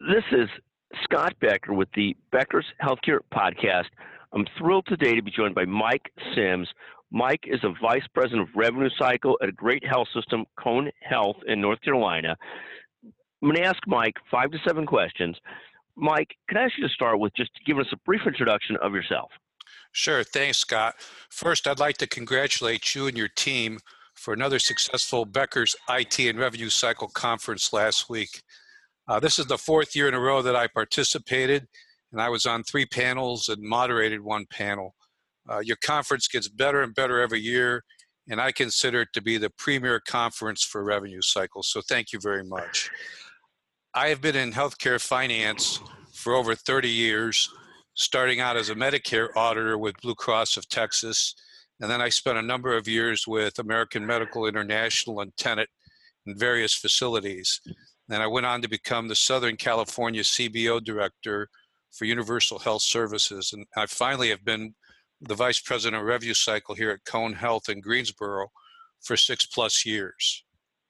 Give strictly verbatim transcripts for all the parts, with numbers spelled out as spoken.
This is Scott Becker with the Becker's Healthcare Podcast. I'm thrilled today to be joined by Mike Sims. Mike is a Vice President of Revenue Cycle at a great health system, Cone Health in North Carolina. I'm going to ask Mike five to seven questions. Mike, can I ask you to start with just giving us a brief introduction of yourself? Sure. Thanks, Scott. First, I'd like to congratulate you and your team for another successful Becker's I T and Revenue Cycle Conference last week. Uh, this is the fourth year in a row that I participated, and I was on three panels and moderated one panel. Uh, your conference gets better and better every year, and I consider it to be the premier conference for revenue cycles, so thank you very much. I have been in healthcare finance for over thirty years, starting out as a Medicare auditor with Blue Cross of Texas, and then I spent a number of years with American Medical International and Tenet in various facilities. And I went on to become the Southern California C B O Director for Universal Health Services. And I finally have been the Vice President of Revenue Cycle here at Cone Health in Greensboro for six plus years.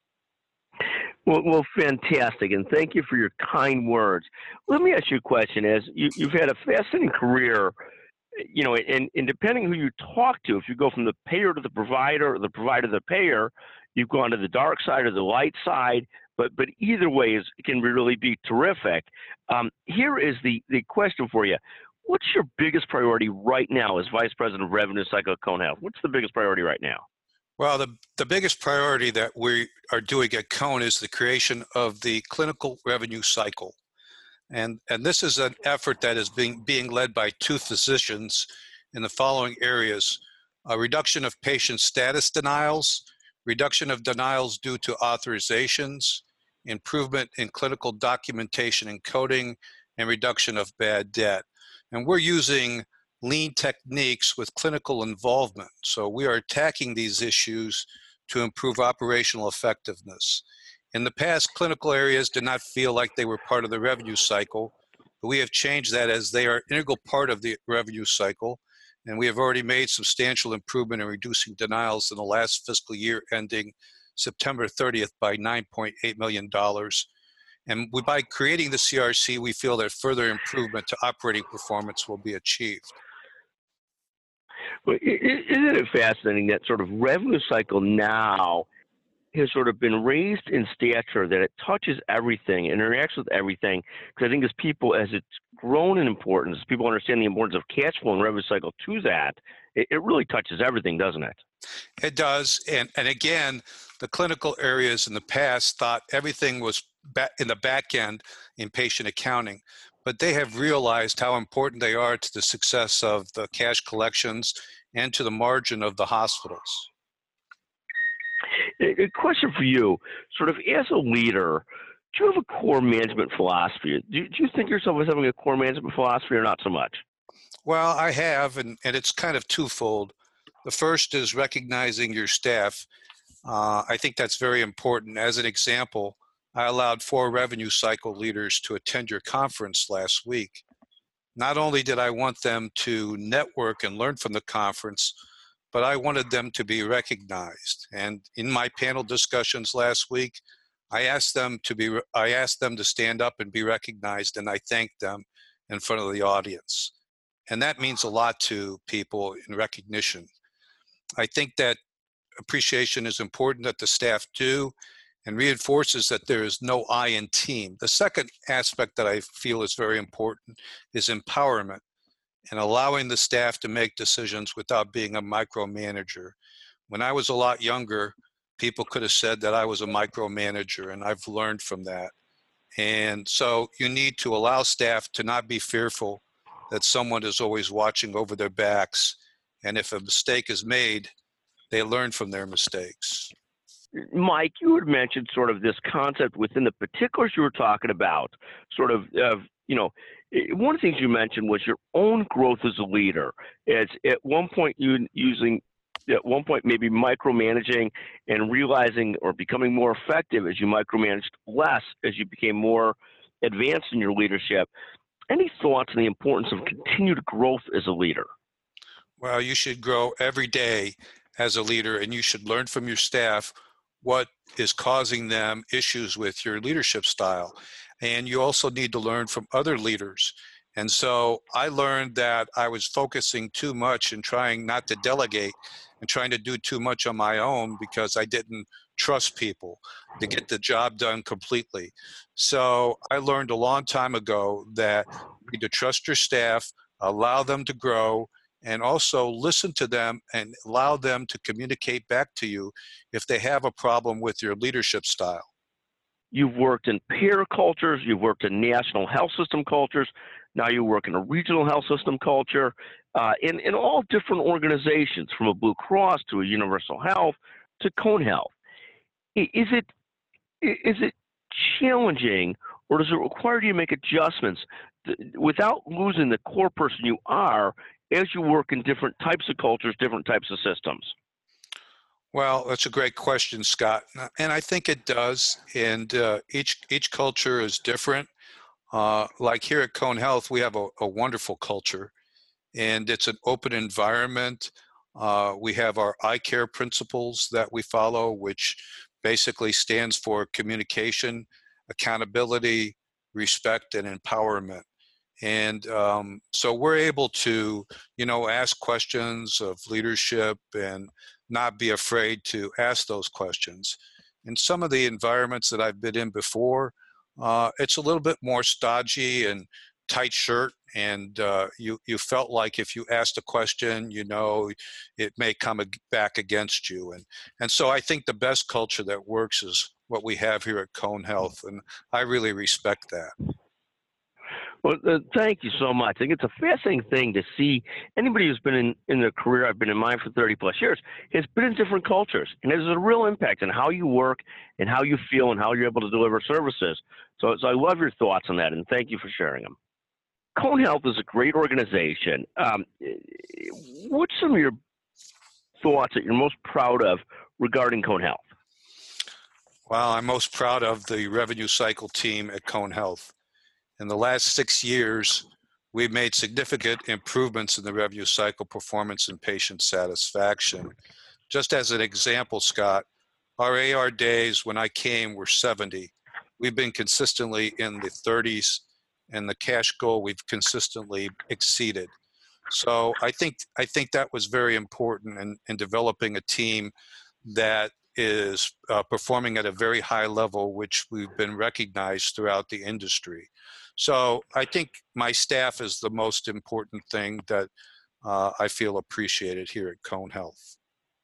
Well, well, fantastic, and thank you for your kind words. Let me ask you a question. As you, you've had a fascinating career, you know, and, and depending who you talk to, if you go from the payer to the provider, or the provider to the payer, you've gone to the dark side or the light side. But but either way is can really be terrific. Um, here is the, the question for you. What's your biggest priority right now as Vice President of Revenue Cycle at Cone Health? What's the biggest priority right now? Well, the, the biggest priority that we are doing at Cone is the creation of the clinical revenue cycle. And, and this is an effort that is being, being led by two physicians in the following areas: a reduction of patient status denials, reduction of denials due to authorizations, improvement in clinical documentation and coding, and reduction of bad debt. And we're using lean techniques with clinical involvement. So we are attacking these issues to improve operational effectiveness. In the past, clinical areas did not feel like they were part of the revenue cycle, but we have changed that as they are an integral part of the revenue cycle. And we have already made substantial improvement in reducing denials in the last fiscal year ending September thirtieth by nine point eight million dollars. And we, by creating the C R C, we feel that further improvement to operating performance will be achieved. Well, isn't it fascinating that sort of revenue cycle now has sort of been raised in stature, that it touches everything and interacts with everything? Because I think as people, as it's grown in importance, people understand the importance of cash flow and revenue cycle to that, it, it really touches everything, doesn't it? It does. And, and again, the clinical areas in the past thought everything was ba- in the back end in patient accounting, but they have realized how important they are to the success of the cash collections and to the margin of the hospitals. A question for you, sort of as a leader, do you have a core management philosophy? Do you, do you think yourself as having a core management philosophy or not so much? Well, I have, and, and it's kind of twofold. The first is recognizing your staff. Uh, I think that's very important. As an example, I allowed four revenue cycle leaders to attend your conference last week. Not only did I want them to network and learn from the conference, but I wanted them to be recognized. And in my panel discussions last week, I asked them to be, I asked them to stand up and be recognized, and I thanked them in front of the audience. And that means a lot to people in recognition. I think that appreciation is important that the staff do, and reinforces that there is no I in team. The second aspect that I feel is very important is empowerment and allowing the staff to make decisions without being a micromanager. When I was a lot younger, people could have said that I was a micromanager, and I've learned from that. And so you need to allow staff to not be fearful that someone is always watching over their backs. And if a mistake is made, they learn from their mistakes. Mike, you had mentioned sort of this concept within the particulars you were talking about, sort of, of you know, one of the things you mentioned was your own growth as a leader. As at one point you using, at one point maybe micromanaging and realizing or becoming more effective as you micromanaged less as you became more advanced in your leadership. Any thoughts on the importance of continued growth as a leader? Well, you should grow every day as a leader, and you should learn from your staff what is causing them issues with your leadership style. and you also need to learn from other leaders. And so I learned that I was focusing too much and trying not to delegate and trying to do too much on my own because I didn't trust people to get the job done completely. So I learned a long time ago that you need to trust your staff, allow them to grow, and also listen to them and allow them to communicate back to you if they have a problem with your leadership style. You've worked in peer cultures, you've worked in national health system cultures, now you work in a regional health system culture, uh, in, in all different organizations, from a Blue Cross to a Universal Health to Cone Health. Is it, is it challenging, or does it require you to make adjustments without losing the core person you are as you work in different types of cultures, different types of systems? Well, that's a great question, Scott, and I think it does. And uh, each each culture is different. Uh, like here at Cone Health, we have a, a wonderful culture, and it's an open environment. Uh, we have our I CARE principles that we follow, which basically stands for communication, accountability, respect, and empowerment. And um, so we're able to, you know, ask questions of leadership and not be afraid to ask those questions. In some of the environments that I've been in before, uh, it's a little bit more stodgy and tight shirt, and uh, you you felt like if you asked a question, you know, it may come back against you. And and so I think the best culture that works is what we have here at Cone Health, and I really respect that. Well, uh, thank you so much. I think it's a fascinating thing to see. Anybody who's been in, in their career, I've been in mine for thirty plus years, has been in different cultures. And there's a real impact on how you work and how you feel and how you're able to deliver services. So, so I love your thoughts on that, and thank you for sharing them. Cone Health is a great organization. Um, what's some of your thoughts that you're most proud of regarding Cone Health? Well, I'm most proud of the revenue cycle team at Cone Health. In the last six years, we've made significant improvements in the revenue cycle performance and patient satisfaction. Just as an example, Scott, our A R days when I came were seventy. We've been consistently in the thirties, and the cash goal we've consistently exceeded. So I think I think that was very important in, in developing a team that is uh, performing at a very high level, which we've been recognized throughout the industry. So I think my staff is the most important thing that uh, I feel appreciated here at Cone Health.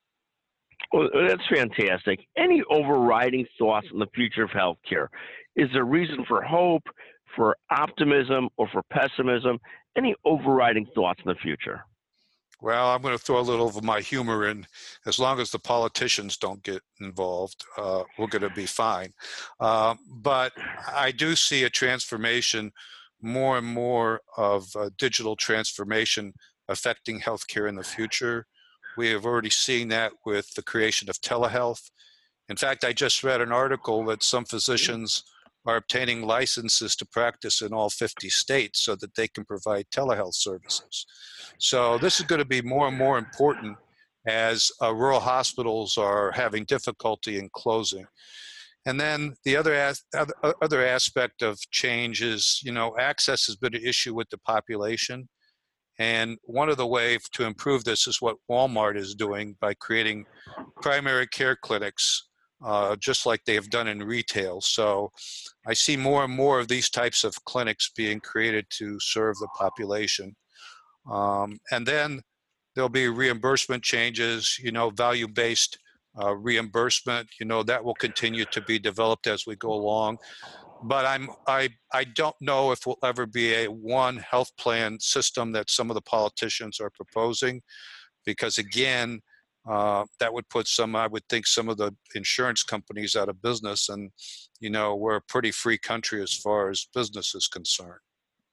Well, that's fantastic. Any overriding thoughts on the future of healthcare? Is there reason for hope, for optimism, or for pessimism? Any overriding thoughts in the future? Well, I'm going to throw a little of my humor in. As long as the politicians don't get involved, uh, we're going to be fine. Uh, but I do see a transformation, more and more of uh, digital transformation affecting healthcare in the future. We have already seen that with the creation of telehealth. In fact, I just read an article that some physicians are obtaining licenses to practice in all fifty states so that they can provide telehealth services. So this is going to be more and more important as uh, rural hospitals are having difficulty in closing. And then the other, as, other other aspect of change is, you know, access has been an issue with the population. And one of the ways to improve this is what Walmart is doing by creating primary care clinics, uh, just like they have done in retail. So I see more and more of these types of clinics being created to serve the population. Um, and then there'll be reimbursement changes, you know, value-based uh, reimbursement, you know, that will continue to be developed as we go along. But I'm, I, I don't know if we'll ever be a one health plan system that some of the politicians are proposing, because again, uh, that would put some, I would think, some of the insurance companies out of business. And, you know, we're a pretty free country as far as business is concerned.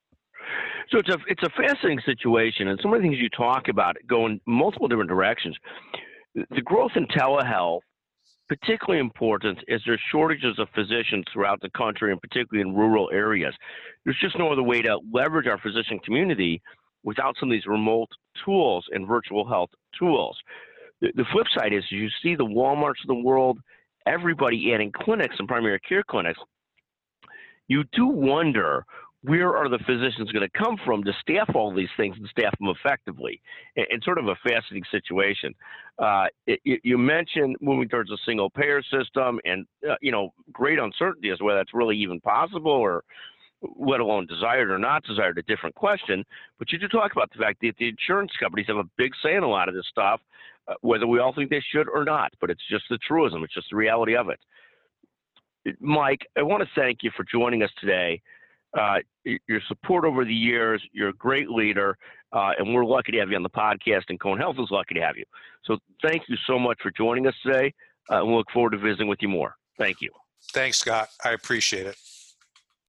So it's a, it's a fascinating situation, and some of the things you talk about go in multiple different directions. The growth in telehealth, particularly important as there's shortages of physicians throughout the country, and particularly in rural areas. There's just no other way to leverage our physician community without some of these remote tools and virtual health tools. The, the flip side is you see the Walmarts of the world, everybody adding clinics and primary care clinics. you do wonder, where are the physicians going to come from to staff all these things and staff them effectively? It's sort of a fascinating situation. Uh, it, you mentioned moving towards a single payer system, and uh, you know, great uncertainty as to whether that's really even possible, or let alone desired or not desired, a different question. But you do talk about the fact that the insurance companies have a big say in a lot of this stuff, uh, whether we all think they should or not. But it's just the truism. It's just the reality of it. Mike, I want to thank you for joining us today. Uh, your support over the years, you're a great leader, uh, and we're lucky to have you on the podcast, and Cone Health is lucky to have you. So thank you so much for joining us today, uh, and we look forward to visiting with you more. Thank you. Thanks, Scott. I appreciate it.